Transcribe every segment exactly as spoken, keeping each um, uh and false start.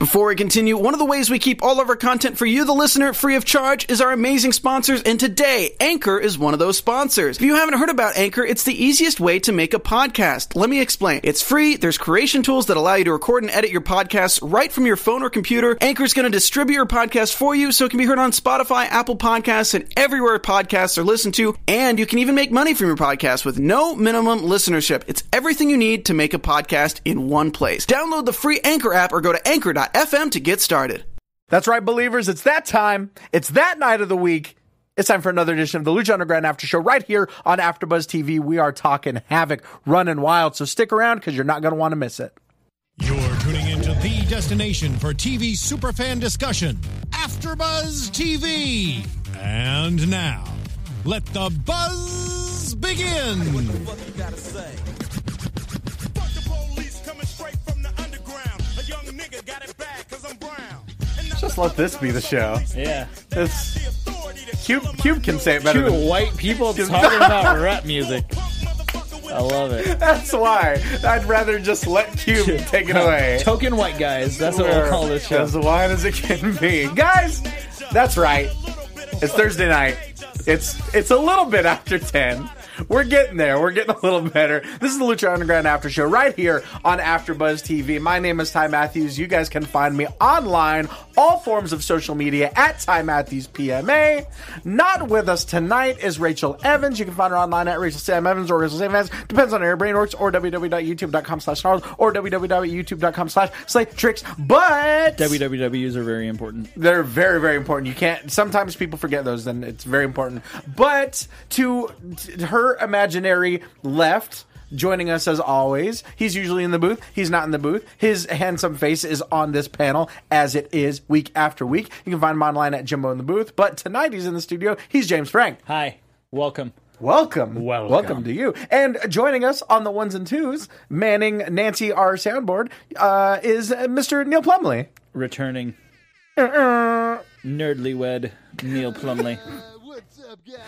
Before we continue, one of the ways we keep all of our content for you, the listener, free of charge is our amazing sponsors, and today, Anchor is one of those sponsors. If you haven't heard about Anchor, it's the easiest way to make a podcast. Let me explain. It's free, there's creation tools that allow you to record and edit your podcasts right from your phone or computer. Anchor is going to distribute your podcast for you so it can be heard on Spotify, Apple Podcasts, and everywhere podcasts are listened to, and you can even make money from your podcast with no minimum listenership. It's everything you need to make a podcast in one place. Download the free Anchor app or go to anchor dot f m to get started. That's right, believers. It's that time. It's that night of the week. It's time for another edition of the Lucha Underground After Show right here on AfterBuzz T V. We are talking Havoc, running wild, so stick around because you're not going to want to miss it. You're tuning into the destination for T V superfan discussion, AfterBuzz T V. And now, let the buzz begin. What the fuck you gotta say? Fuck the police coming straight from the underground. A young nigga got it bad cause I'm brown. Just let this be the show. Yeah. It's Cube, Cube can say it better Two than white people talking about rap music. I love it. That's why. I'd rather just let Cube take it away. Token white guys. That's what we'll call this show. As white as it can be. Guys, that's right. It's Thursday night. It's it's a little bit after ten. We're getting there. We're getting a little better. This is the Lucha Underground After Show right here on AfterBuzz T V. My name is Ty Matthews. You guys can find me online, all forms of social media at Ty Matthews P M A. Not with us tonight is Rachel Evans. You can find her online at Rachel Sam Evans or Rachel Sam Evans. Depends on her brain works, or www.youtube.com slash snarls or www.youtube.com slash slate tricks. But W W Ws are very important. They're very, very important. You can't, sometimes people forget those, and it's very important. But to, to her imaginary left, joining us as always, he's usually in the booth. He's not in the booth. His handsome face is on this panel, as it is week after week. You can find him online at Jimbo in the Booth. But tonight he's in the studio. He's James Frank. Hi. Welcome. Welcome. Welcome. Welcome to you. And joining us on the ones and twos, manning Nancy, our soundboard, uh, is Mister Neil Plumley. Returning. Uh-uh. Nerdlywed Neil Plumley. Uh, what's up, guys?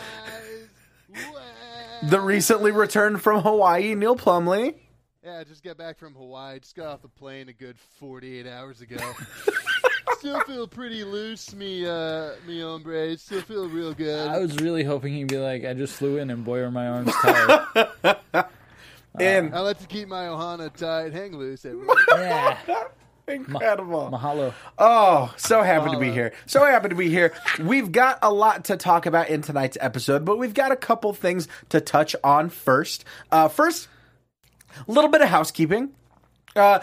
What? The recently returned from Hawaii, Neil Plumley. Yeah, I just got back from Hawaii. Just got off the plane a good forty-eight hours ago. Still feel pretty loose, me, uh, me hombre. Still feel real good. I was really hoping he'd be like, I just flew in and boy are my arms tired. And I like to keep my ohana tight. Hang loose, everyone. Yeah. incredible. Mahalo. Oh, so happy Mahalo. to be here. So happy to be here. We've got a lot to talk about in tonight's episode, but we've got a couple things to touch on first. Uh, first, a little bit of housekeeping. Uh,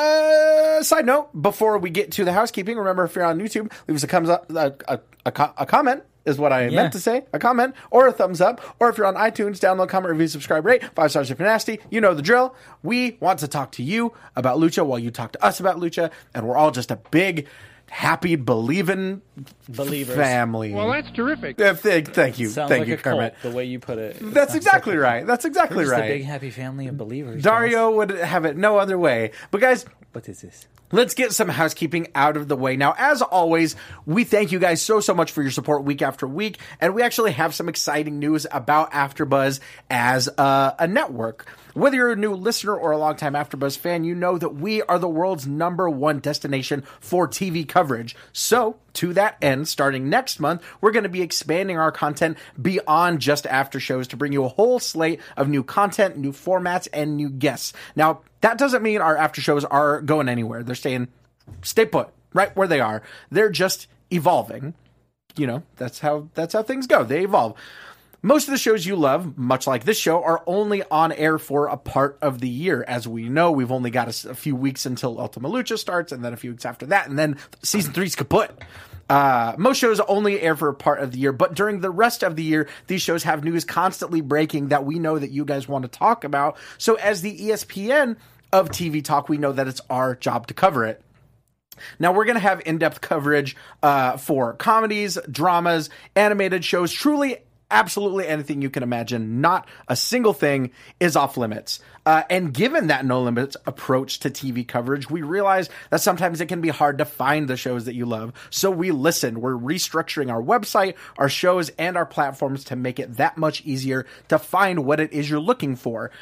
uh, side note, before we get to the housekeeping, remember if you're on YouTube, leave us a thumbs up, a, a, a, co- a comment is what I Yeah. meant to say. A comment or a thumbs up. Or if you're on iTunes, download, comment, review, subscribe, rate. Five stars if you're nasty. You know the drill. We want to talk to you about Lucha while you talk to us about Lucha. And we're all just a big, happy, believing Believers. family. Well, that's terrific. Uh, th- thank you. Sounds Thank like you, a cult, Kermit. the way you put it. It That's sounds exactly like right. That's exactly We're just right. a big happy family of believers. Dario guys. would have it no other way. But guys, What is this? let's get some housekeeping out of the way. Now, as always, we thank you guys so, so much for your support week after week. And we actually have some exciting news about AfterBuzz as a, a network. Whether you're a new listener or a longtime AfterBuzz fan, you know that we are the world's number one destination for T V coverage. So, to that end, starting next month, we're going to be expanding our content beyond just after shows to bring you a whole slate of new content, new formats, and new guests. Now, that doesn't mean our after shows are going anywhere. They're staying, stay put, right where they are. They're just evolving. You know, that's how that's how things go. They evolve. Most of the shows you love, much like this show, are only on air for a part of the year. As we know, we've only got a, a few weeks until Ultima Lucha starts, and then a few weeks after that, and then season three's kaput. Uh, most shows only air for a part of the year, but during the rest of the year, these shows have news constantly breaking that we know that you guys want to talk about. So as the E S P N of T V talk, we know that it's our job to cover it. Now, we're going to have in-depth coverage uh, for comedies, dramas, animated shows, truly absolutely anything you can imagine. Not a single thing is off limits. Uh, and given that no limits approach to T V coverage, we realize that sometimes it can be hard to find the shows that you love. So we listen. We're restructuring our website, our shows, and our platforms to make it that much easier to find what it is you're looking for.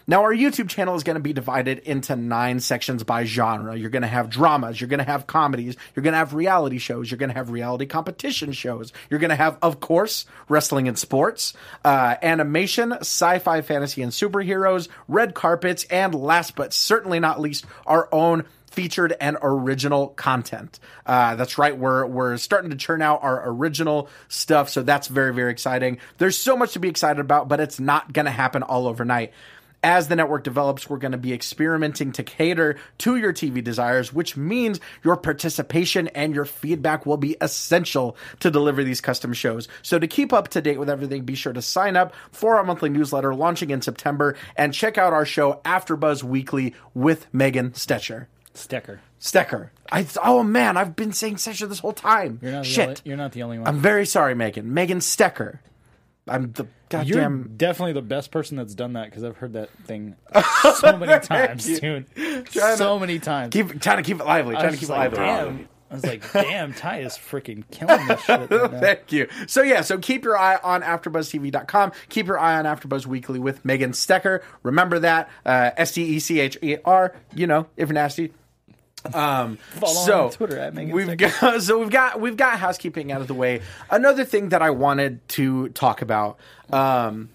Now, our YouTube channel is going to be divided into nine sections by genre. You're going to have dramas. You're going to have comedies. You're going to have reality shows. You're going to have reality competition shows. You're going to have, of course, wrestling and sports, uh, animation, sci-fi, fantasy, and superheroes, red carpets, and last but certainly not least, our own featured and original content. Uh, that's right. We're, we're starting to churn out our original stuff. So that's very, very exciting. There's so much to be excited about, but it's not going to happen all overnight. As the network develops, we're going to be experimenting to cater to your T V desires, which means your participation and your feedback will be essential to deliver these custom shows. So to keep up to date with everything, be sure to sign up for our monthly newsletter launching in September and check out our show AfterBuzz Weekly with Megan Stetcher. Stecker. Stecker. I oh man, I've been saying Stetcher this whole time. You're not the Shit. Only, you're not the only one. I'm very sorry, Megan. Megan Stecker. I'm the You're goddamn. definitely the best person that's done that because I've heard that thing so many times, dude. So to- many times. Keep trying to keep it lively. I Trying was to keep just it like, lively. damn. I was like, damn, Ty is freaking killing this shit right now. Thank you. So yeah, so keep your eye on AfterBuzz T V dot com. Keep your eye on AfterBuzz Weekly with Megan Stecker. Remember that. Uh, S T E C H E R, you know, if you're nasty. Um, Follow so on Twitter at Megan we've Stecker. got, so we've got, we've got housekeeping out of the way. Another thing that I wanted to talk about, um,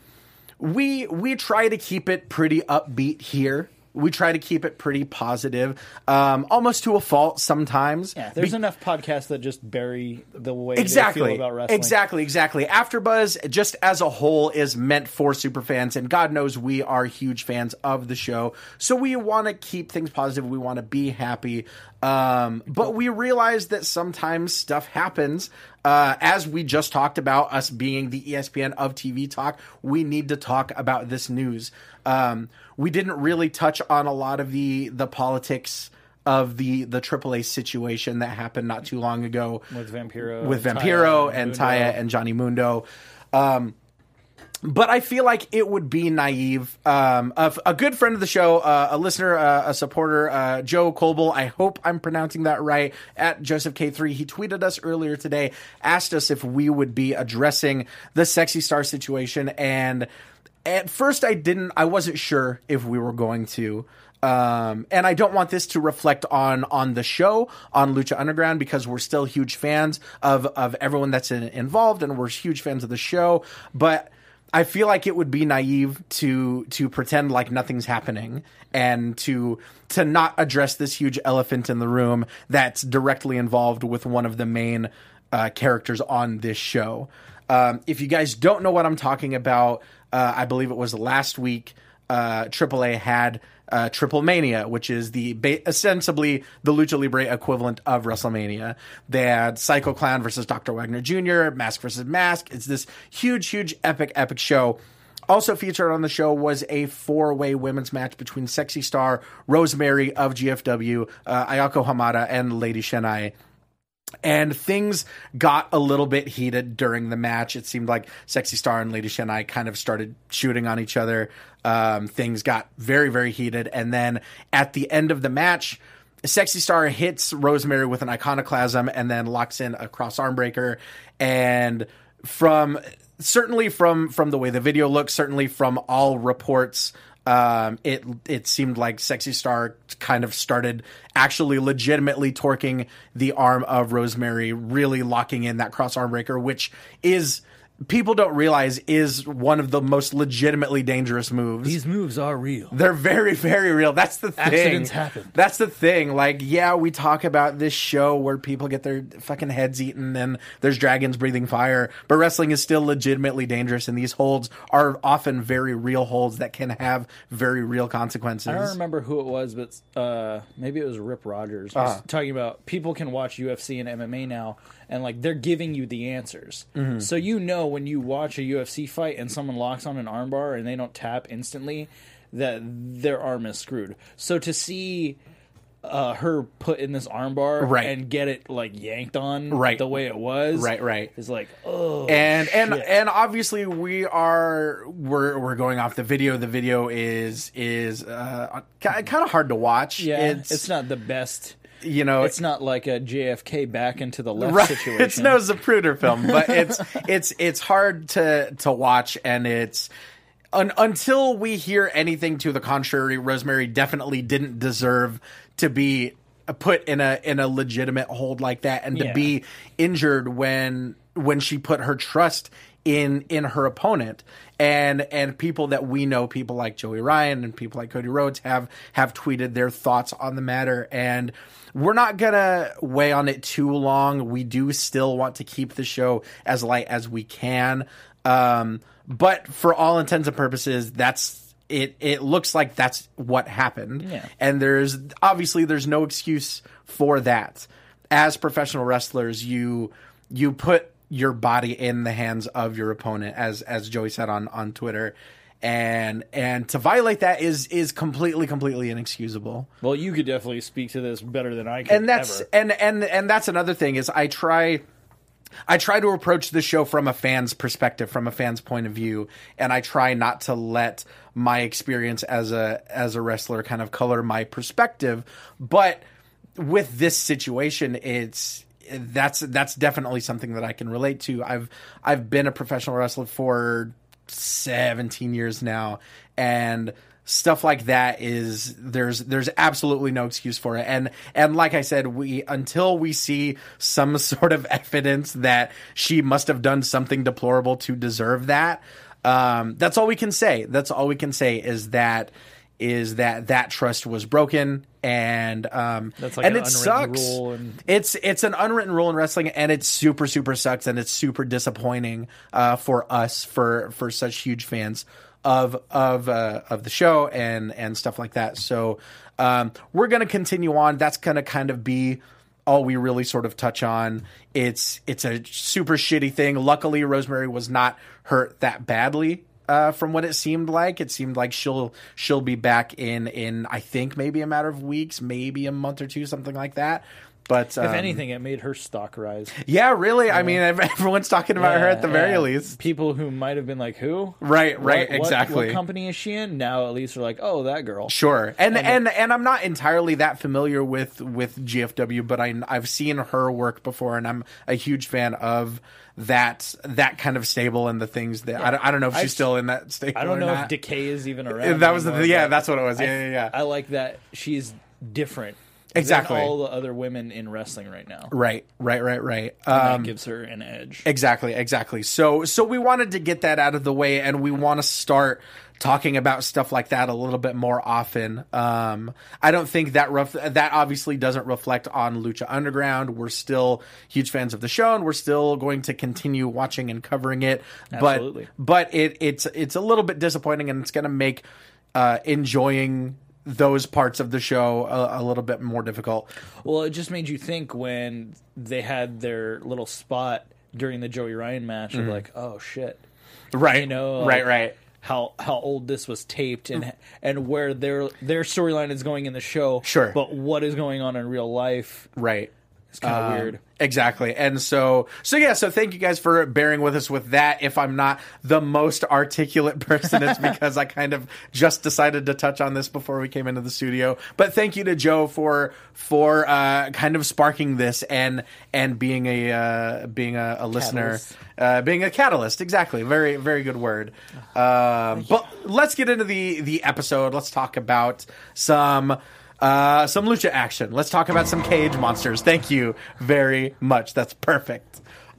we, we try to keep it pretty upbeat here. We try to keep it pretty positive, um, almost to a fault sometimes. Yeah, there's Be- enough podcasts that just bury the way Exactly. they feel about wrestling. Exactly, exactly. AfterBuzz, just as a whole, is meant for superfans, and God knows we are huge fans of the show. So we want to keep things positive. We want to be happy. Um, but we realize that sometimes stuff happens. Uh, as we just talked about, us being the E S P N of T V talk, we need to talk about this news. Um, we didn't really touch on a lot of the the politics of the the triple A situation that happened not too long ago With Vampiro. with and Vampiro Taya and Mundo. Taya and Johnny Mundo. Um, but I feel like it would be naive. Um, a, a good friend of the show, uh, a listener, uh, a supporter, uh, Joe Colble, I hope I'm pronouncing that right, at Joseph K three, he tweeted us earlier today, asked us if we would be addressing the Sexy Star situation, and at first I didn't, I wasn't sure if we were going to. Um, and I don't want this to reflect on, on the show, on Lucha Underground, because we're still huge fans of, of everyone that's in, involved, and we're huge fans of the show. But I feel like it would be naive to, to pretend like nothing's happening and to, to not address this huge elephant in the room that's directly involved with one of the main, uh, characters on this show. Um, if you guys don't know what I'm talking about, uh, I believe it was last week, uh, triple A had, Uh, Triple Mania, which is the ba- ostensibly the Lucha Libre equivalent of WrestleMania. They had Psycho Clown versus Doctor Wagner Junior, Mask versus Mask. It's this huge, huge, epic, epic show. Also featured on the show was a four-way women's match between Sexy Star, Rosemary of G F W, uh, Ayako Hamada, and Lady Shanai. And things got a little bit heated during the match. It seemed like Sexy Star and Lady Shanai kind of started shooting on each other. Um, things got very, very heated. And then at the end of the match, Sexy Star hits Rosemary with an iconoclasm and then locks in a cross arm breaker. And from certainly from from the way the video looks, certainly from all reports, Um, it it seemed like Sexy Star kind of started actually legitimately torquing the arm of Rosemary, really locking in that cross arm breaker, which is, people don't realize, is one of the most legitimately dangerous moves. These moves are real. They're very, very real. That's the thing. Accidents happen. That's the thing. Like, yeah, we talk about this show where people get their fucking heads eaten and there's dragons breathing fire, but wrestling is still legitimately dangerous, and these holds are often very real holds that can have very real consequences. I don't remember who it was, but uh, maybe it was Rip Rogers. Was Uh-huh. talking about people can watch U F C and M M A now, and like they're giving you the answers. Mm-hmm. So you know when you watch a U F C fight and someone locks on an armbar and they don't tap instantly, that their arm is screwed. So to see uh, her put in this armbar Right. and get it like yanked on Right. the way it was, Right, right. is like, oh, and and shit. and obviously we are we're we're going off the video. The video is is uh, kind of hard to watch. yeah, it's, it's not the best. you know It's not like a J F K back into the left right. situation. It's no Zapruder film, but it's it's it's hard to to watch, and it's un- until we hear anything to the contrary, Rosemary definitely didn't deserve to be put in a in a legitimate hold like that, and to Yeah. be injured when when she put her trust in in her opponent. And and people that we know, people like Joey Ryan and people like Cody Rhodes, have have tweeted their thoughts on the matter. And we're not gonna weigh on it too long. We do still want to keep the show as light as we can. Um, but for all intents and purposes, that's it. It looks like that's what happened. Yeah. And there's obviously there's no excuse for that. As professional wrestlers, you you put your body in the hands of your opponent, as as Joey said on, on Twitter, and and to violate that is is completely completely inexcusable. Well, you could definitely speak to this better than I could. And that's ever. and and and that's another thing is I try. I try to approach the show from a fan's perspective, from a fan's point of view, and I try not to let my experience as a as a wrestler kind of color my perspective. But with this situation, it's that's that's definitely something that I can relate to. I've I've been a professional wrestler for seventeen years now, and stuff like that is there's there's absolutely no excuse for it. And and like I said, we until we see some sort of evidence that she must have done something deplorable to deserve that, um, that's all we can say. That's all we can say is that is that that trust was broken. And um, That's like and an it unwritten sucks. rule and- It's it's an unwritten rule in wrestling, and it super super sucks, and it's super disappointing uh, for us for for such huge fans of of uh, of the show and and stuff like that. So um, we're gonna continue on. That's gonna kind of be all we really sort of touch on. It's it's a super shitty thing. Luckily, Rosemary was not hurt that badly. Uh, from what it seemed like, it seemed like she'll she'll be back in in I think maybe a matter of weeks, maybe a month or two, something like that. But um, if anything, it made her stock rise. yeah, really. I mean, ev- everyone's talking about her Yeah, at the very yeah. least. People who might have been like, "Who?" Right, right, What- what- exactly. What company is she in? Now at least are like, "Oh, that girl." Sure, and And and and I'm not entirely that familiar with with G F W, but I I've seen her work before, and I'm a huge fan of that that kind of stable and the things that I, don't, I don't know if she's I've- still in that stable. I don't or know not. if Decay is even around. That was the anymore, yeah, but that's what it was. I- Yeah, yeah, yeah. I like that she's different. Exactly. Than all the other women in wrestling right now. Right, right, right, right. And Um, that gives her an edge. Exactly, exactly. So so we wanted to get that out of the way, and we want to start talking about stuff like that a little bit more often. Um, I don't think that ref- that obviously doesn't reflect on Lucha Underground. We're still huge fans of the show, and we're still going to continue watching and covering it. Absolutely. But but it it's it's a little bit disappointing, and it's going to make uh, enjoying those parts of the show a, a little bit more difficult. Well, it just made you think when they had their little spot during the Joey Ryan match of like, oh shit, Right. you know, right, like, right. how how old this was taped and and where their their storyline is going in the show. Sure. But what is going on in real life? Right. It's kind of Um, weird. Exactly. And so, so yeah, so thank you guys for bearing with us with that. If I'm not the most articulate person, it's because I kind of just decided to touch on this before we came into the studio. But thank you to Joe for, for, uh, kind of sparking this and, and being a, uh, being a, a listener, Catalyst. uh, being a catalyst. Exactly. Very, very good word. Um, but let's get into the, the episode. Let's talk about some, Uh, some lucha action. Let's talk about some cage monsters. Thank you very much. That's perfect.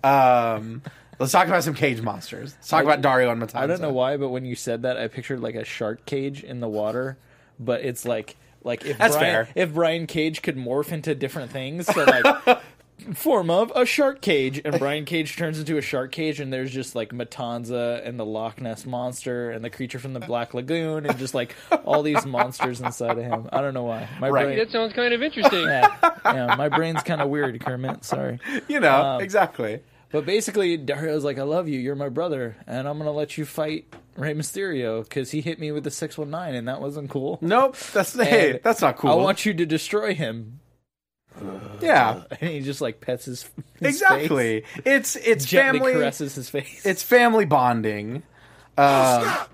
Um, let's talk about some cage monsters. Let's talk about Dario and Matanza. I don't know why, but when you said that, I pictured like a shark cage in the water, but it's like like if That's Brian, fair. if Brian Cage could morph into different things, so like form of a shark cage, and Brian Cage turns into a shark cage, and there's just like Matanza and the Loch Ness monster and the creature from the Black Lagoon, and just like all these monsters inside of him. I don't know why. My Right. brain, That sounds kind of interesting. yeah, yeah, my brain's kind of weird, Kermit. Sorry. You know, Um, exactly. But basically, Dario's like, I love you, you're my brother, and I'm going to let you fight Rey Mysterio, because he hit me with the six one nine, and that wasn't cool. Nope. That's, hey, And that's not cool. I want you to destroy him. yeah, And he just, like, pets his, his exactly. face, It's, it's gently family. caresses his face. It's family bonding. Um,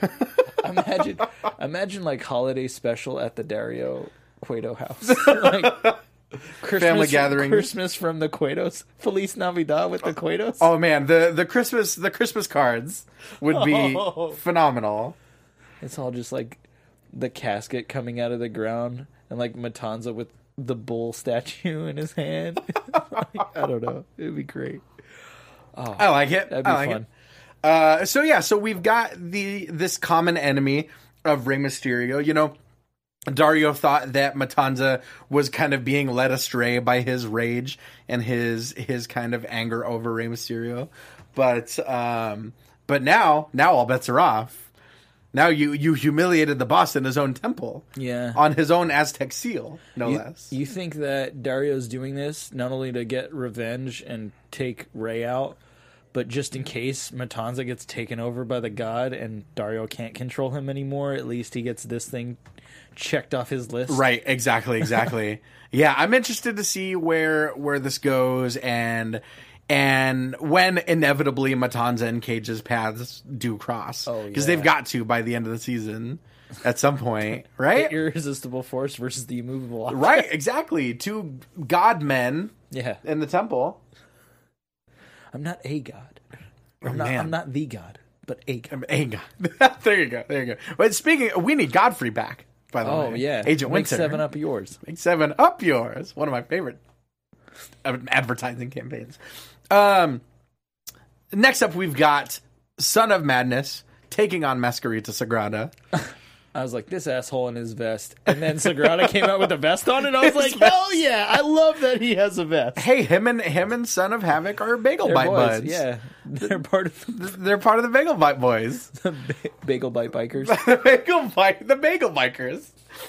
imagine, imagine, like, holiday special at the Dario Cueto house. like, Christmas, family gatherings. Christmas from the Cuetos. Feliz Navidad with the Cuetos. Oh man, the the Christmas the Christmas cards would be Oh. phenomenal. It's all just like the casket coming out of the ground and like Matanza with the bull statue in his hand. Like, I don't know. It'd be great. I like it. That'd be I like fun. it. Uh, so yeah, so we've got the this common enemy of Rey Mysterio. You know, Dario thought that Matanza was kind of being led astray by his rage and his his kind of anger over Rey Mysterio, but um, but now now all bets are off. Now you you humiliated the boss in his own temple, Yeah. on his own Aztec seal, no You, less. you think that Dario's doing this not only to get revenge and take Rey out, but just in case Matanza gets taken over by the god and Dario can't control him anymore, at least he gets this thing checked off his list. Right, exactly, exactly. Yeah, I'm interested to see where where this goes and and when inevitably Matanza and Cage's paths do cross. Oh, Because yeah. they've got to by the end of the season at some point, right? The irresistible force versus the immovable object. Right, exactly. Two god men Yeah. in the temple. I'm not a god. I'm not, man. I'm not the god, but a god. Hey, God. There you go. There you go. But speaking, we need Godfrey back. By the Oh, way, yeah. Agent Make Winter. seven up yours. Make seven up yours. One of my favorite advertising campaigns. Um, next up, we've got Son of Madness taking on Masquerita Sagrada. I was like, this asshole in his vest. And then Sagrada came out with a vest on it. I was like, hell yeah. I love that he has a vest. Hey, him and him and Son of Havoc are Bagel They're Bite boys. buds. Yeah. They're part of the They're part of the Bagel Bite boys. ba- Bagel Bite Bikers. the Bagel Bite, the Bagel Bikers.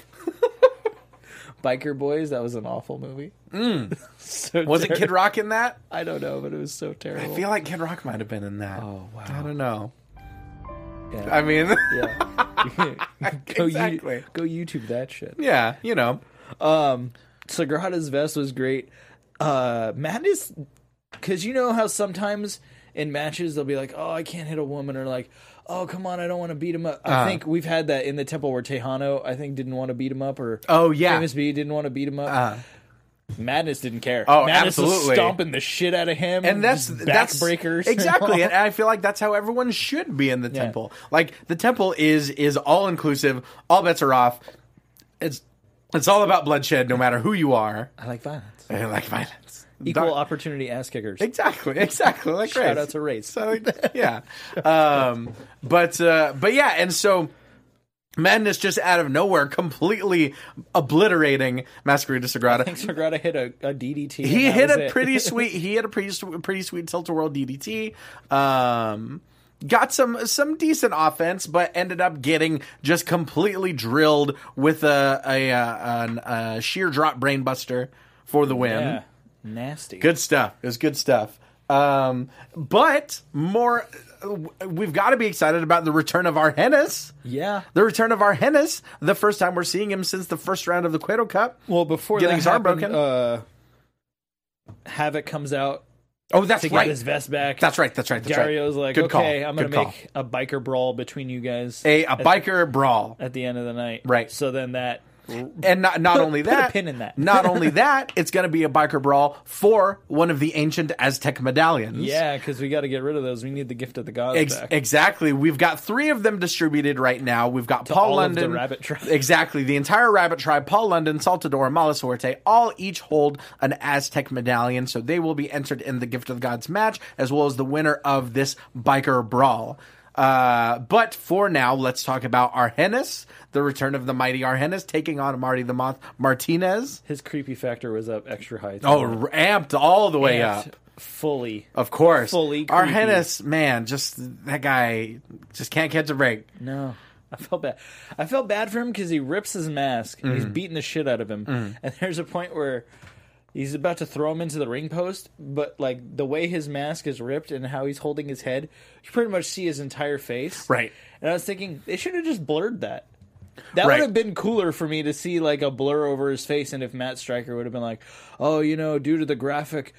Biker Boys. That was an awful movie. Mm. so Was it ter- Kid Rock in that? I don't know, but it was so terrible. I feel like Kid Rock might have been in that. Oh, wow. I don't know. Yeah. I mean, yeah. go, Exactly. you, go YouTube that shit. yeah, you know. Um, Sagrada's vest was great. Uh, Madness, because you know how sometimes in matches they'll be like, "Oh, I can't hit a woman," or like, "Oh, come on, I don't want to beat him up." I Uh. think we've had that in the temple where Tejano, I think, didn't want to beat him up, or Oh, yeah. Famous B didn't want to beat him up. Uh. Madness didn't care. Oh, Madness absolutely. was stomping the shit out of him, And that's just that's backbreakers. exactly, and I feel like that's how everyone should be in the Yeah. temple. Like the temple is is all inclusive. All bets are off. It's it's all about bloodshed, no matter who you are. I like violence. I like violence. Equal Dark- opportunity ass kickers. Exactly, exactly. Like Shout Grace. out to Race. So, like, yeah. Um, but uh, but yeah, and so Madness just out of nowhere, completely obliterating Masquerita Sagrada. I think Sagrada hit a, a D D T. He and that hit was a it. pretty sweet. He hit a pretty sw- pretty sweet tilt-a-whirl D D T. Um, got some some decent offense, but ended up getting just completely drilled with a a, a, an- a sheer drop brainbuster for the win. Yeah. Nasty. Good stuff. It was good stuff. Um, but more, we've got to be excited about the return of Argenis. Yeah. The return of Argenis. The first time we're seeing him since the first round of the Cueto Cup. Well, before Getting that his arm happened, broken. uh, Havoc comes out Oh, that's to right. get his vest back. That's right. That's right. That's Dario's right. like, Good okay, call. I'm going Good to call. make a biker brawl between you guys a a biker brawl. at the end of the night. Right. So then that And not not Put- only put a that, pin in that. not only that, it's going to be a biker brawl for one of the ancient Aztec medallions. Yeah, because we got to get rid of those. We need the gift of the gods Ex- back. exactly. We've got three of them distributed right now. We've got Paul all of the London, rabbit tribe. exactly the entire rabbit tribe. Paul London, Saltador, Malasuerte, all each hold an Aztec medallion, so they will be entered in the Gift of the Gods match, as well as the winner of this biker brawl. Uh, but for now, let's talk about Argenis, the return of the mighty Argenis, taking on Marty the Moth Martinez. His creepy factor was up extra high. too. Oh, amped all the way Amped up. fully. Of course. Fully creepy. Argenis, man, just that guy just can't catch a break. No. I felt bad. I felt bad for him because he rips his mask and Mm-hmm. he's beating the shit out of him. And there's a point where he's about to throw him into the ring post, but like the way his mask is ripped and how he's holding his head, you pretty much see his entire face. Right. And I was thinking they should have just blurred that. That Right. would have been cooler for me to see like a blur over his face, and if Matt Stryker would have been like, "Oh, you know, due to the graphic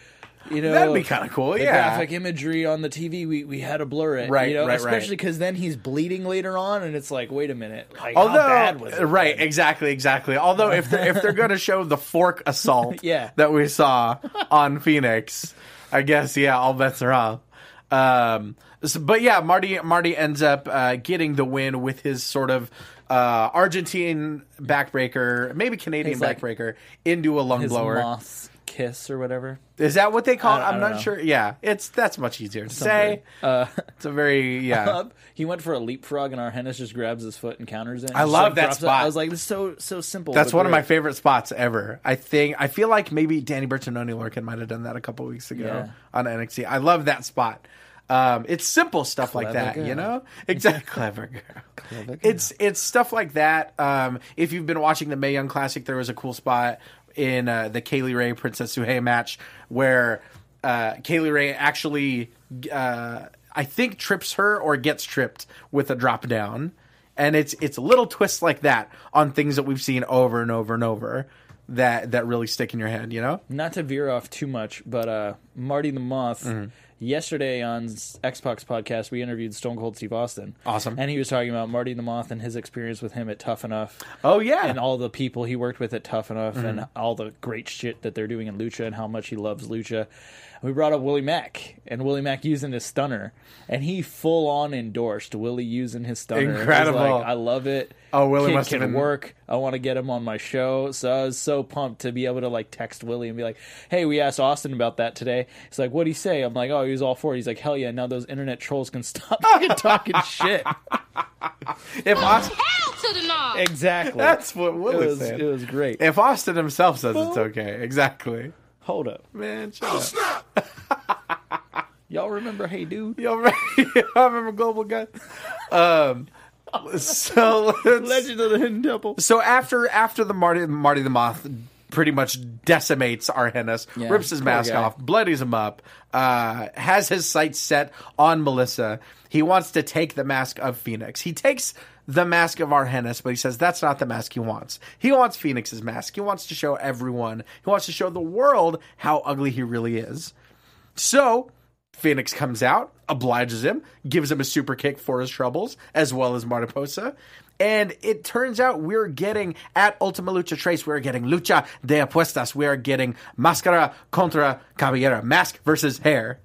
You know, That'd be kind of cool. the Yeah. graphic imagery on the T V, we, we had to blur it. Right, You know, right, especially right. because then he's bleeding later on, and it's like, wait a minute, like, Although, how bad was it? right, then? exactly, exactly. Although if they're, if they're going to show the fork assault Yeah. that we saw on Phoenix, I guess, yeah, all bets are off. Um, so- but yeah, Marty Marty ends up uh, getting the win with his sort of uh, Argentine backbreaker, maybe Canadian He's like- backbreaker, into a lung His blower. moth's kiss or whatever. Is that what they call it? I- I I'm don't not know. sure. Yeah, it's that's much easier to say. Uh, It's a very yeah. up. He went for a leapfrog, and Arhennis just grabs his foot and counters it. and I just, love like, that drops it. spot. I was like, this is so so simple. That's but one of my great. favorite spots ever. I think I feel like maybe Danny Burch and Oney Lorcan might have done that a couple weeks ago Yeah. on N X T. I love that spot. Um, it's simple stuff like Clever that, girl. you know. Exactly, clever girl. It's it's stuff like that. Um, if you've been watching the Mae Young Classic, there was a cool spot in uh, the Kaylee Ray Princess Suhei match where uh, Kaylee Ray actually, uh, I think, trips her or gets tripped with a drop down, and it's it's little twists like that on things that we've seen over and over and over that that really stick in your head, you know. Not to veer off too much, but uh, Marty the Moth. Mm-hmm. Yesterday on Xbox podcast, we interviewed Stone Cold Steve Austin. Awesome. And he was talking about Marty the Moth and his experience with him at Tough Enough. Oh yeah, And all the people he worked with at Tough Enough Mm-hmm. and all the great shit that they're doing in Lucha and how much he loves Lucha. We brought up Willie Mack and Willie Mack using his stunner. And he full on endorsed Willie using his stunner. He was Incredible. like, I love it. Oh, Willie Kid must have can been- work. I want to get him on my show. So I was so pumped to be able to like text Willie and be like, hey, we asked Austin about that today. He's like, what'd he say? I'm like, oh, he was all for it. He's like, hell yeah, now those internet trolls can stop fucking talking shit. if Austin, Hell to the no! Exactly. that's what it Willie was, said. it was great. If Austin himself says it's okay, exactly. Hold up. Man, shut up. Y'all remember Hey Dude? Y'all remember, y'all remember Global Gun? Um, so let's, Legend of the Hidden Temple. so after after the Marty Marty the Moth pretty much decimates Arhennis, Yeah, rips his poor mask guy. off, bloodies him up, uh, has his sights set on Melissa. He wants to take the mask of Phoenix. He takes the mask of Arhennis, but he says that's not the mask he wants. He wants Phoenix's mask. He wants to show everyone. He wants to show the world how ugly he really is. So Phoenix comes out, obliges him, gives him a super kick for his troubles, as well as Mariposa. And it turns out we're getting, at Ultima Lucha Trace, we're getting Lucha de Apuestas. We are getting Máscara contra Cabellera. Mask versus hair.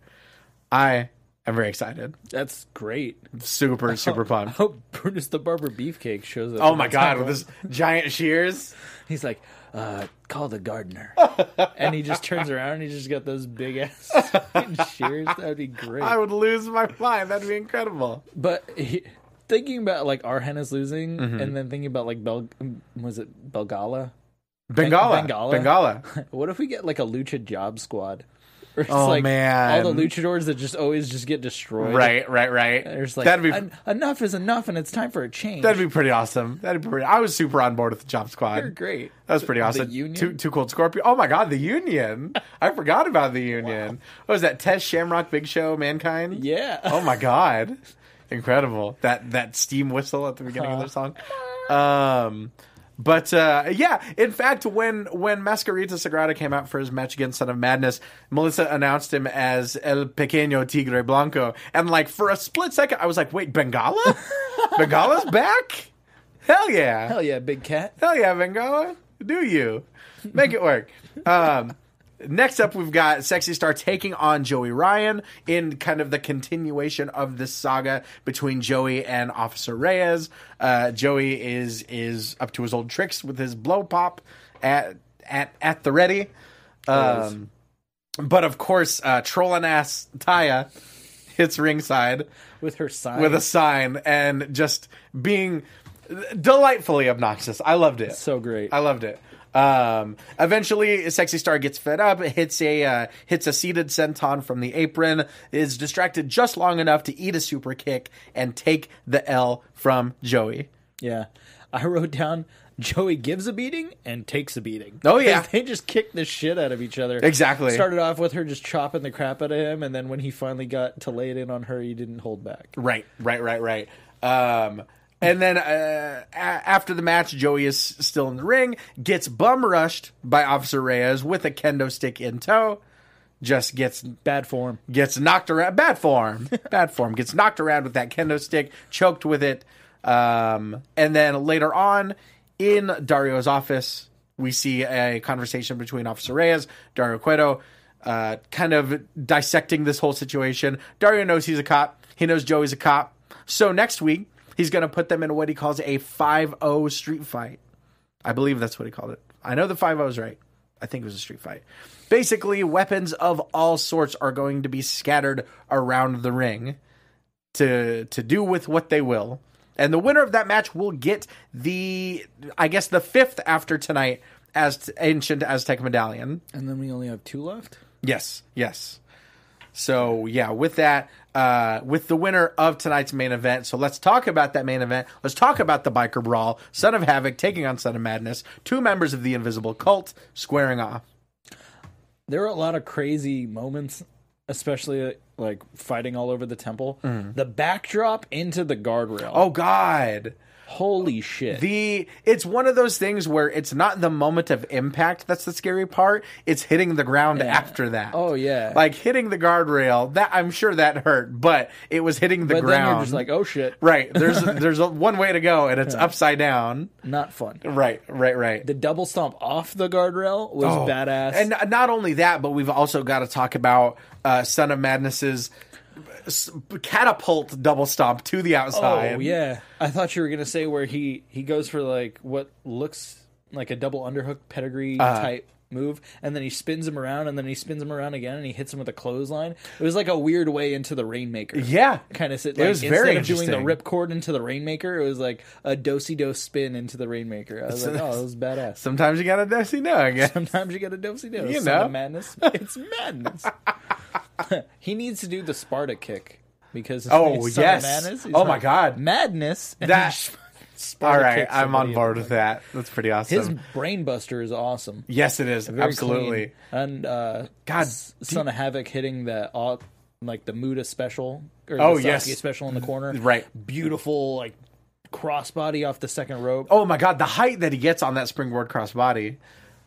I am very excited. That's great. Super, super I pumped. hope Brutus the Barber Beefcake shows up. Oh in my that god, title. with his giant shears. He's like, uh, call the gardener. And he just turns around and he's just got those big ass shears. That'd be great. I would lose my mind. That'd be incredible. But he, thinking about like Arhennis losing Mm-hmm. and then thinking about like Bel, was it Belgala? Bengala. Bengala? Bengala. What if we get like a lucha job squad? Or it's Oh, like man. all the luchadors that just always just get destroyed. Right, right, right. There's like That'd be "En- enough is enough and it's time for a change. That'd be pretty awesome. That'd be pretty. I was super on board with the Job Squad. They're great. That was pretty The awesome. Union? Too, too Cold Scorpio. Oh my god, the Union. I forgot about the Union. What was that? Tez Shamrock, Big Show, Mankind. Yeah. Oh my god, incredible. That that steam whistle at the beginning of their song. Um, but uh, yeah, in fact, when when Mascarita Sagrada came out for his match against Son of Madness, Melissa announced him as El Pequeño Tigre Blanco, and like for a split second, I was like, "Wait, Bengala? Bengala's back? Hell yeah! Hell yeah, big cat. Hell yeah, Bengala! Do you make it work?" Um, next up, we've got Sexy Star taking on Joey Ryan in kind of the continuation of this saga between Joey and Officer Reyes. Uh, Joey is is up to his old tricks with his blow pop at at at the ready. Um, but of course, uh, trolling ass Taya hits ringside With her sign. with a sign and just being delightfully obnoxious. I loved it. So great. I loved it. Um, eventually, Sexy Star gets fed up, hits a uh, hits a seated senton from the apron, is distracted just long enough to eat a super kick and take the L from Joey. Yeah. I wrote down Joey gives a beating and takes a beating. Oh, yeah. 'Cause they just kicked the shit out of each other. Exactly. Started off with her just chopping the crap out of him, and then when he finally got to lay it in on her, he didn't hold back. Right, right, right, right. Um, and then uh, a- after the match, Joey is still in the ring, gets bum rushed by Officer Reyes with a kendo stick in tow. just gets Bad form. gets knocked around. Bad form. Bad form. Gets knocked around with that kendo stick, choked with it. Um, and then later on in Dario's office, we see a conversation between Officer Reyes, Dario Cueto, uh, kind of dissecting this whole situation. Dario knows he's a cop. He knows Joey's a cop. So next week, he's going to put them in what he calls a five oh street fight. I believe that's what he called it. I know the five oh is right. I think it was a street fight. Basically, weapons of all sorts are going to be scattered around the ring to to do with what they will. And the winner of that match will get the, I guess, the fifth after tonight as Ancient Aztec Medallion. And then we only have two left? Yes, yes. So, yeah, with that, uh, with the winner of tonight's main event. So let's talk about that main event. Let's talk about the Biker Brawl. Son of Havoc taking on Son of Madness. Two members of the Invisible Cult squaring off. There were a lot of crazy moments, especially like fighting all over the temple. Mm. The backdrop into the guardrail. Oh, God. Holy shit. The it's one of those things where it's not the moment of impact that's the scary part. It's hitting the ground Yeah. after that. Oh, yeah. Like hitting the guardrail, that I'm sure that hurt, but it was hitting the but ground. then you're just like, oh shit. Right. There's there's a, one way to go and it's upside down. Not fun. Right, right, right. The double stomp off the guardrail was Oh, badass. And not only that, but we've also got to talk about uh, Son of Madness's s- catapult double stomp to the outside. Oh yeah, I thought you were gonna say where he he goes for like what looks like a double underhook pedigree Uh-huh. type move, and then he spins him around, and then he spins him around again, and he hits him with a clothesline. It was like a weird way into the Rainmaker. Yeah. kind of sit. It Like, was instead very of doing the interesting. ripcord into the Rainmaker, it was like a do-si do spin into the Rainmaker. I was like, oh, that was badass. Sometimes you got to do know, I guess. Sometimes you get a do-si do. You Son know. of madness. It's madness. He needs to do the Sparta kick because his Oh, name's Son yes. of Madness. He's Oh, my like, God. madness. and That- he All Sparta right, kicks I'm on somebody board in the with fucking- that. That's pretty awesome. His brainbuster is awesome. yes, it is. Very Absolutely. clean. And uh, God, S- Son of Havoc hitting the uh, like the Muda special or Oh, the yes. Sasuke special in the corner. Right. Beautiful like crossbody off the second rope. Oh my God, the height that he gets on that springboard crossbody.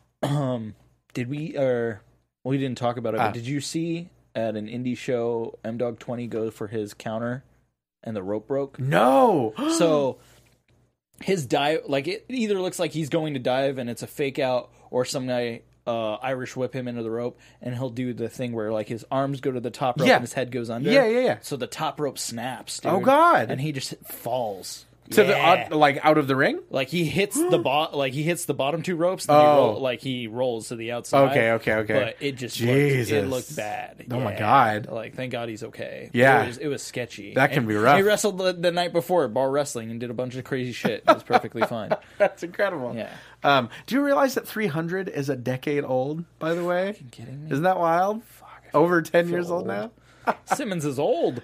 Did we or we didn't talk about it? Ah. But did you see at an indie show M Dog twenty go for his counter and the rope broke? No. So his dive, like it either looks like he's going to dive and it's a fake out, or some guy uh, Irish whip him into the rope, and he'll do the thing where like his arms go to the top rope Yeah. and his head goes under. Yeah, yeah, yeah. So the top rope snaps. Dude, Oh, God. And he just falls To Yeah. the uh, like out of the ring? like he hits the bot, like he hits the bottom two ropes. Then Oh. he roll, like he rolls to the outside. Okay, okay, okay. But it just Jesus. looked, it looked bad. Oh, my Yeah. God. Like thank God he's okay. Yeah. it was, it was sketchy. That can And be rough. He wrestled the, the night before at bar wrestling and did a bunch of crazy shit. It was perfectly fine. That's incredible. Yeah. Um, do you realize that three hundred is a decade old, by the way? Kidding me? Isn't that wild? Fuck, I feel- Over ten feel years old old. now? Simmons is old.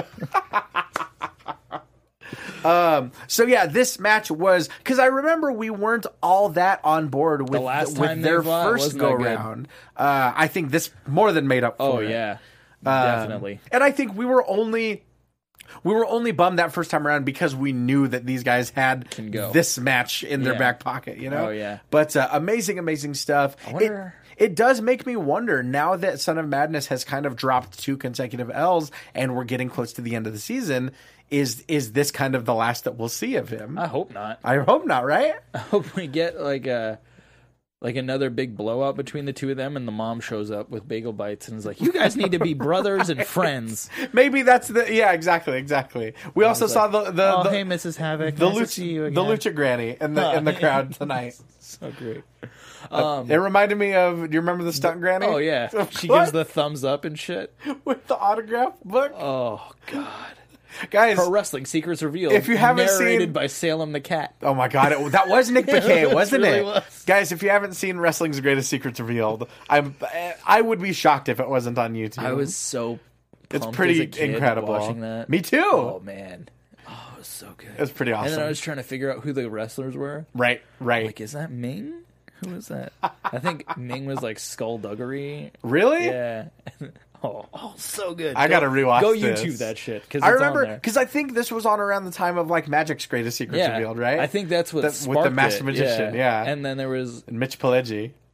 So yeah, this match was because I remember we weren't all that on board with last with time they their fought first wasn't go that good. round. Uh, I think this more than made up for Oh it. yeah, Um, definitely. And I think we were only we were only bummed that first time around because we knew that these guys had Can go. this match in their Yeah. back pocket. You know? Oh, yeah. But uh, amazing, amazing stuff. wonder- It, it does make me wonder now that Son of Madness has kind of dropped two consecutive L's and we're getting close to the end of the season. Is is this kind of the last that we'll see of him? I hope not. I hope not, right? I hope we get like a like another big blowout between the two of them, and the mom shows up with bagel bites and is like, "You guys need to be brothers and friends." Maybe that's the yeah, exactly, exactly. We also was saw like, the the, oh, the, hey, Missus Havoc, the nice to see you lucha, again. the lucha granny in the in the crowd tonight. So great. it reminded me of. Do you remember the stunt granny? Oh yeah, she What? gives the thumbs up and shit. with the autograph book. Oh god. Guys, Pro Wrestling Secrets Revealed. If you haven't narrated seen- by Salem the Cat. oh my god, it, that was Nick McKay, wasn't really it? was. Guys, if you haven't seen Wrestling's Greatest Secrets Revealed, I'm I would be shocked if it wasn't on YouTube. I was so. It's pumped pretty as a kid incredible. Watching that. Me too. Oh man. Oh, it was so good. It was pretty awesome. And then I was trying to figure out who the wrestlers were. right, right. Like, is that Ming? Who was that? I think Ming was like skullduggery. Really? Yeah. Oh, oh, so good. I Go- gotta rewatch Go this. YouTube that shit because I remember because I think this was on around the time of like Magic's Greatest Secrets Yeah, Revealed, right? I think that's what The- sparked with the Master it. Magician, yeah. And then there was and Mitch Pileggi.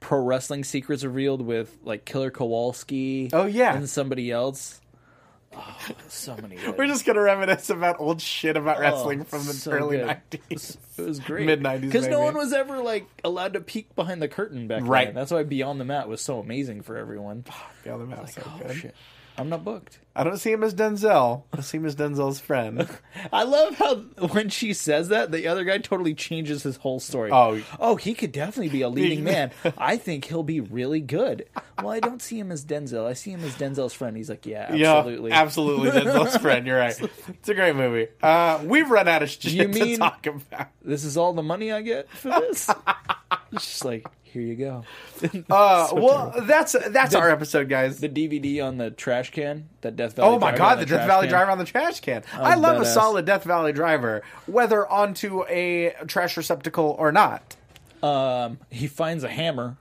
Pro Wrestling Secrets revealed with like Killer Kowalski. Oh, yeah. and somebody else. Oh, so many. Good. We're just gonna reminisce about old shit about wrestling Oh, from the so early good. nineties. It was great. Mid nineties, because no maybe. one was ever like allowed to peek behind the curtain back Right. then. That's why Beyond the Mat was so amazing for everyone. Yeah, the mouse so Oh good. shit, I'm not booked. I don't see him as Denzel. I see him as Denzel's friend. I love how when she says that, the other guy totally changes his whole story. Oh. oh, he could definitely be a leading man. I think he'll be really good. Well, I don't see him as Denzel. I see him as Denzel's friend. He's like, yeah, absolutely, Yeah, absolutely Denzel's friend. You're right. It's a great movie. Uh, we've run out of shit You to mean- talk about. This is all the money I get for this. It's just like, here you go. Uh, So well, terrible. that's that's our episode, guys. The D V D on the trash can, that Death Valley. Oh my Driver god, on the trash Death Valley can. Driver on the trash can. I was love a badass. solid Death Valley Driver, whether onto a trash receptacle or not. Um, he finds a hammer.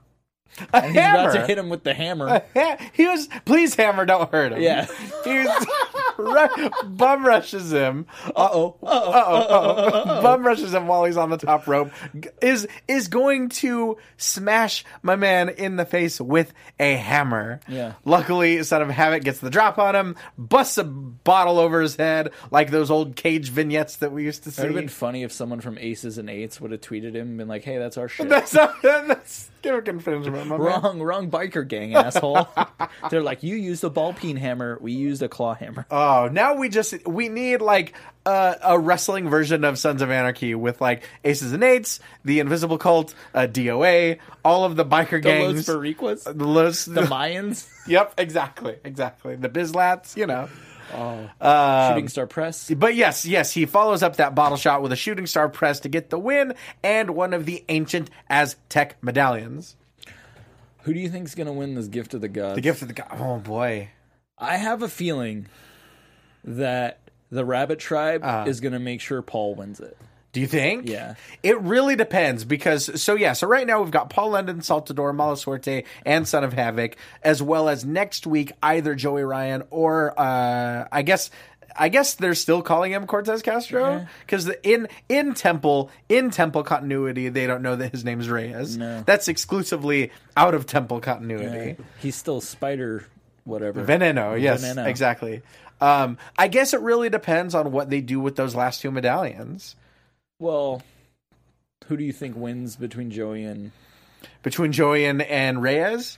A And he's about hammer. to hit him with the hammer. He was, please, hammer, don't hurt him. Yeah. He was, ru- bum rushes him. Uh oh. Uh oh. Uh-oh. Bum rushes him while he's on the top rope. G- Is is going to smash my man in the face with a hammer. Yeah. Luckily, Son of Havoc gets the drop on him, busts a bottle over his head like those old Cage vignettes that we used to It would have see. been funny if someone from Aces and Eights would have tweeted him and been like, hey, that's our shit. That's not, that's give a infringement, my man. Wrong, wrong biker gang, asshole. They're like, you used a ball peen hammer, we used a claw hammer. Oh, now we just we need like a, a wrestling version of Sons of Anarchy with like Aces and Eights, the Invisible Cult, uh, D O A, all of the biker The gangs. Los Bariquas, The Los, the Mayans, yep, exactly, exactly. The Bizlats, you know. Shooting Star Press. But yes, yes, he follows up that bottle shot with a shooting star press to get the win and one of the ancient Aztec medallions. Who do you think's gonna win this Gift of the Gods? The gift of the god. Oh boy. I have a feeling that the Rabbit Tribe Uh. is gonna make sure Paul wins it. Do you think? Yeah. It really depends because, so yeah, so right now we've got Paul London, Saltador, Mala Suerte, and Son of Havoc, as well as next week either Joey Ryan or, uh, I guess, I guess they're still calling him Cortez Castro because in in Temple in Temple continuity they don't know that his name's Reyes. No. That's exclusively out of Temple continuity. He's still Spider, whatever. Veneno, yes, Veneno. exactly. Um, I guess it really depends on what they do with those last two medallions. Well, who do you think wins between Joey and? Between Joey and, and Reyes,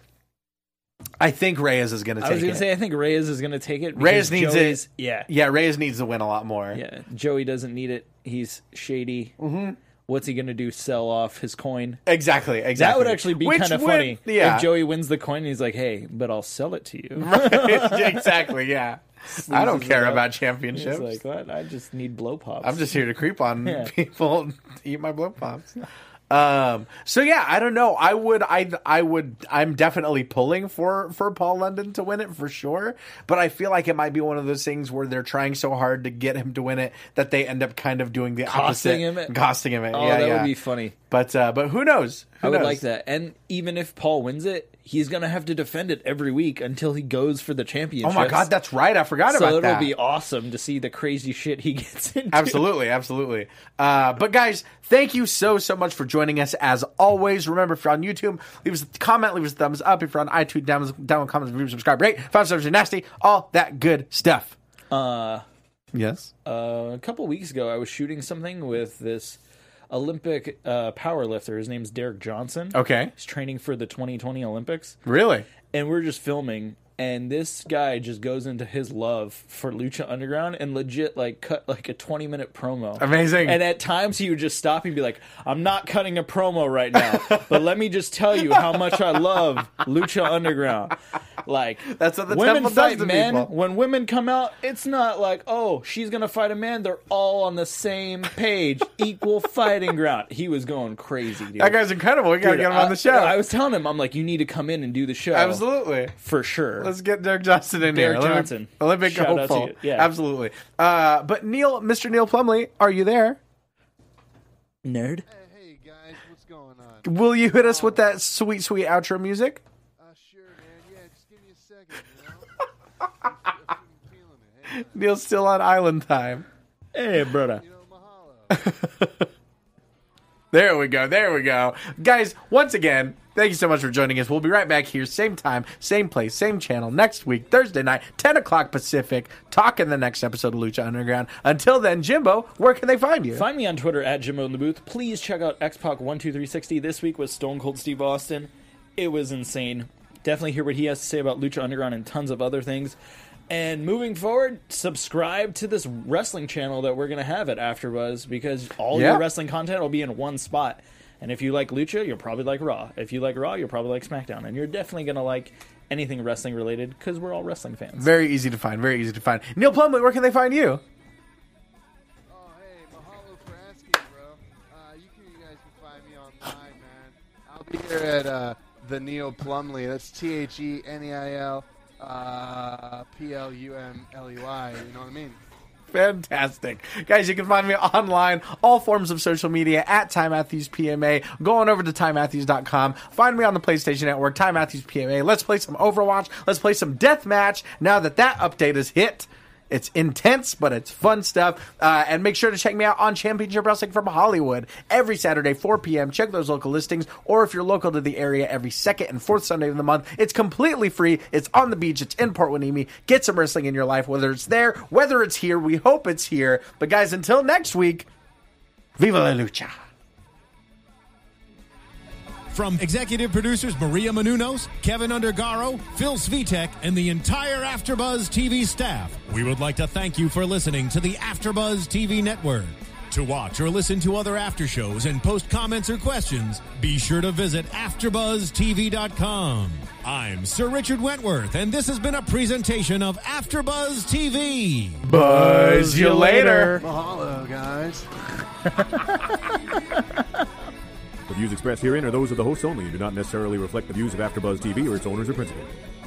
I think Reyes is going to take I was gonna it. say I think Reyes is gonna take it. Reyes because needs Joey's- it. Yeah, Yeah, Reyes needs to win a lot more. yeah. Joey doesn't need it. He's shady. Mm-hmm. What's he gonna do? Sell off his coin? Exactly, exactly. That would actually be Which kind of would- funny. Yeah, If Joey wins the coin, and he's like, "Hey, but I'll sell it to you." exactly. Yeah, I don't Sleazes care it up. about He's championships. like, "What? I just need blow pops." I'm just here to creep on Yeah. people, eat my blow pops. Um. So yeah, I don't know. I would. I. I would. I'm definitely pulling for for Paul London to win it for sure. But I feel like it might be one of those things where they're trying so hard to get him to win it that they end up kind of doing the opposite, Costing him it? costing him it. Oh, yeah, that yeah. would be funny. But uh, but who knows? Who I would knows? like that. And even if Paul wins it, he's gonna have to defend it every week until he goes for the championship. Oh my god, that's right. I forgot so about it'll that. be awesome to see the crazy shit he gets into. Absolutely, absolutely. Uh, but guys, thank you so, so much for joining us as always. Remember, if you're on YouTube, leave us a comment, leave us a thumbs up. If you're on iTunes, down, down comments, review, subscribe, rate, five stars are nasty, all that good stuff. Uh, Yes? uh, a couple weeks ago, I was shooting something with this Olympic uh, power lifter. His name's Derek Johnson. Okay. He's training for the twenty twenty Olympics. Really? And we're just filming, and this guy just goes into his love for Lucha Underground and legit like cut like a twenty minute promo. Amazing. And at times he would just stop and be like, "I'm not cutting a promo right now, but let me just tell you how much I love Lucha Underground." Like, That's what the women temple does fight to men. people. When women come out, it's not like, "Oh, she's gonna fight a man." They're all on the same page, equal fighting ground. He was going crazy, dude. That guy's incredible. We got to Dude, get him on I- the show. I was telling him, I'm like, you need to come in and do the show. Absolutely. For sure. Let's get Derek Johnson in Derek here. Olympic- Johnson. Olympic Shout out to hopeful. you. Yeah. Absolutely. Uh, but Neil, Mister Neil Plumley, are you there? Nerd. Hey, hey guys, what's going on? Will you hit us with that sweet, sweet outro music? Uh, sure, man. Yeah, just give me a second, you know? I'm, I'm feeling it. Hey, Neil's still on island time. Hey, brother. you know, mahalo. There we go. There we go. Guys, once again, thank you so much for joining us. We'll be right back here, same time, same place, same channel, next week, Thursday night, ten o'clock Pacific, talking the next episode of Lucha Underground. Until then, Jimbo, where can they find you? Find me on Twitter at Jimbo in the Booth. Please check out X Pac one two three sixty this week with Stone Cold Steve Austin. It was insane. Definitely hear what he has to say about Lucha Underground and tons of other things. And moving forward, subscribe to this wrestling channel that we're going to have at AfterBuzz, because all Yeah. your wrestling content will be in one spot. And if you like Lucha, you'll probably like Raw. If you like Raw, you'll probably like SmackDown. And you're definitely going to like anything wrestling related, because we're all wrestling fans. Very easy to find. Very easy to find. Neil Plumley, where can they find you? Oh, hey, mahalo for asking, bro. Uh, you, can, you guys can find me online, man. I'll be here at uh, the Neil Plumley. That's T H E N E I L uh, P L U M L E Y. You know what I mean? Fantastic. Guys, you can find me online, all forms of social media, at Ty Matthews P M A. Go on over to Ty Matthews dot com. Find me on the PlayStation Network, Ty Matthews P M A. Let's play some Overwatch. Let's play some Deathmatch now that that update is hit. It's intense, but it's fun stuff. Uh, and make sure to check me out on Championship Wrestling from Hollywood every Saturday, four p.m. Check those local listings. Or if you're local to the area, every second and fourth Sunday of the month. It's completely free. It's on the beach. It's in Port Hueneme. Get some wrestling in your life, whether it's there, whether it's here. We hope it's here. But guys, until next week, Viva la Lucha. From executive producers Maria Menounos, Kevin Undergaro, Phil Svitek, and the entire AfterBuzz T V staff, we would like to thank you for listening to the AfterBuzz T V network. To watch or listen to other after shows and post comments or questions, be sure to visit after buzz T V dot com. I'm Sir Richard Wentworth, and this has been a presentation of AfterBuzz T V. Buzz you later. Mahalo, guys. The views expressed herein are those of the hosts only and do not necessarily reflect the views of AfterBuzz T V or its owners or principals.